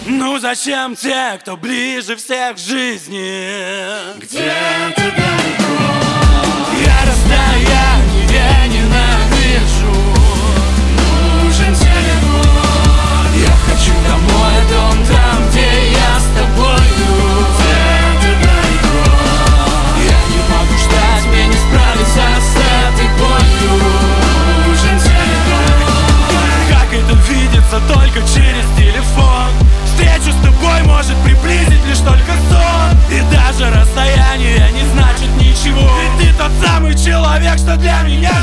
Ну зачем те, кто ближе всех к жизни? Где-то далеко Я расстояние ненавижу. нужен телефон. Я хочу домой, дом там, где я с тобою. Где-то далеко Я не могу ждать, мне не справиться с этой болью. нужен телефон. Как это видится только через телефон. Встречу с тобой может приблизить лишь только сон. И даже расстояние не значит ничего. Ведь ты тот самый человек, что для меня